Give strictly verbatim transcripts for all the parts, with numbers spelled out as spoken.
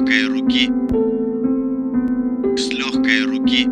легкой руки, с легкой руки.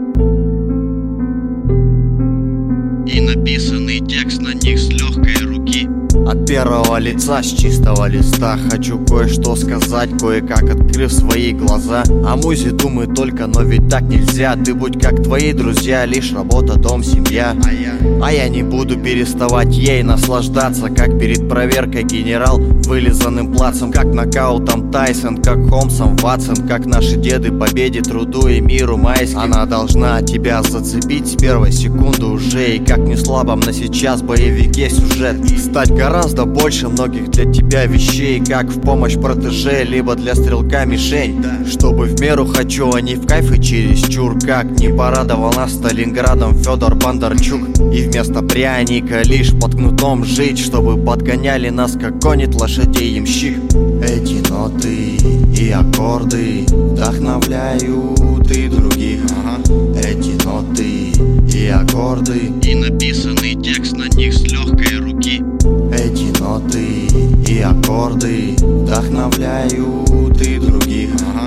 И написанный текст на них с легкой руки. От первого лица, с чистого листа хочу кое-что сказать, кое-как открыв свои глаза. О музе думаю только, но ведь так нельзя. Ты будь как твои друзья, лишь работа, дом, семья. А я, а я не буду переставать ей наслаждаться, как перед проверкой генерал вылизанным плацем, как нокаутом Тайсон, как Холмсом Ватсон, как наши деды победе, труду и миру майским. Она должна тебя зацепить с первой секунды уже, и как не слабом на сейчас боевике сюжет стать гораздо больше многих для тебя вещей, как в помощь протеже, либо для стрелка мишень. Чтобы в меру хочу, а не в кайф и чересчур, как не порадовал нас Сталинградом Федор Бондарчук. И вместо пряника лишь под кнутом жить, чтобы подгоняли нас, как гонит лошадей ямщик. Эти ноты и аккорды вдохновляют и других. Эти ноты и аккорды и написанный текст на них с легкой руки. Эти ноты и аккорды вдохновляют и других.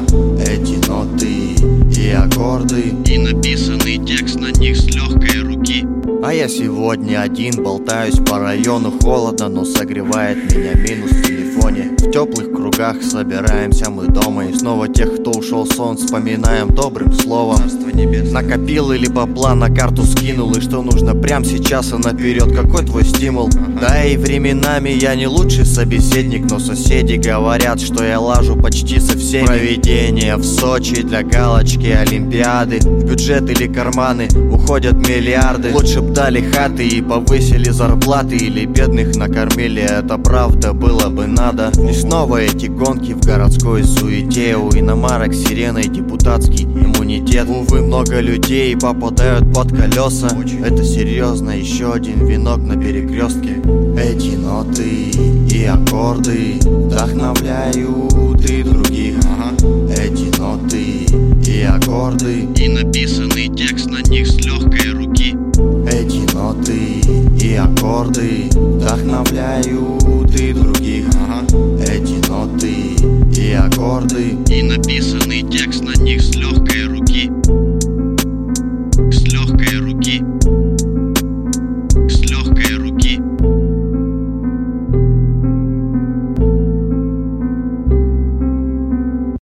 Эти ноты и аккорды и написанный текст на них с легкой руки. А я сегодня один болтаюсь по району, холодно, но согревает меня минус в телефоне. В теплых кругах собираемся мы дома, и снова тех, кто ушел сон, вспоминаем добрым словом. Накопил или бабла на карту скинул, и что нужно прямо сейчас и наперед, какой твой стимул? Да и временами я не лучший собеседник, но соседи говорят, что я лажу почти со всеми. Проведение в Сочи для галочки Олимпиады, в бюджет или карманы уходят миллиарды. Лучше б дали хаты и повысили зарплаты, или бедных накормили, это правда было бы надо. И снова эти гонки в городской суете, у иномарок сиреной депутатский иммунитет. Увы, много людей попадают под колеса, это серьезно, еще один венок на перекрестке. Эти ноты и аккорды вдохновляют и других. Эти ноты и аккорды и написанный текст на них с легкой руки. Эти ноты и аккорды вдохновляют и других. Эти ноты и аккорды и написанный текст на них с легкой руки.